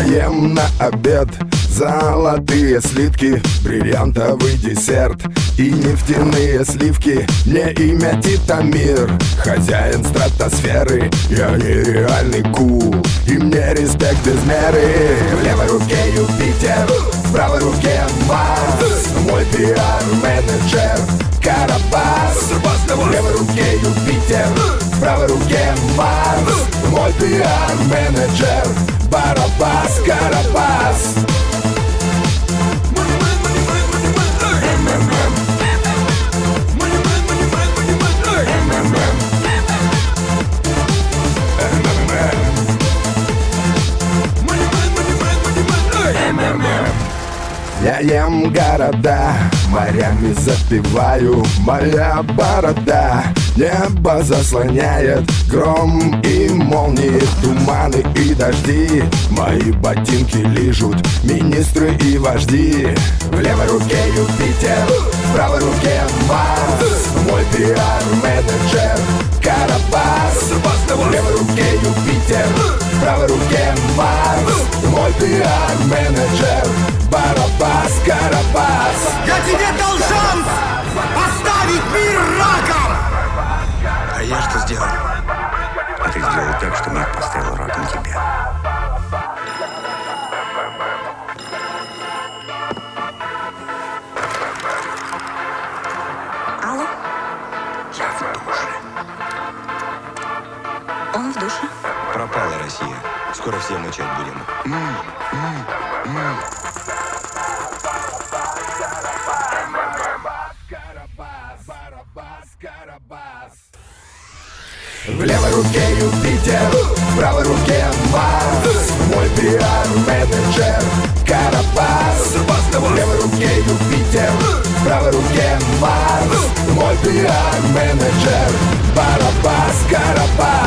ем на обед золотые слитки, бриллиантовый десерт и нефтяные сливки. Мне имя Титамир, хозяин стратосферы. Я нереальный кул, и мне респект без меры. В левой руке Юпитер, в правой руке Марс. Мой пиар-менеджер Карабас. В левой руке Юпитер, в правой руке Марс. Мой пиар-менеджер Барабас, Карабас. Я ем города, морями запиваю. Моя борода небо заслоняет. Гром и молнии, туманы и дожди. Мои ботинки лижут министры и вожди. В левой руке Юпитер, в правой руке Марс. Мой пиар-менеджер Карабас. В левой руке Юпитер, в правой руке Марс. Мой пиар-менеджер Барабас, Карабас. Я тебе дал шанс оставить мир раком! А я что сделал? А ты сделал так, что мир поставил раком тебя. Алло? Я в душе. Он в душе? Пропала Россия. Скоро все мычать будем. В левой руке Юпитер, в правой руке Марс. Мой пиар-менеджер Карабас. В левой руке Юпитер, в правой руке Марс. Мой пиар-менеджер Барабас, Карабас.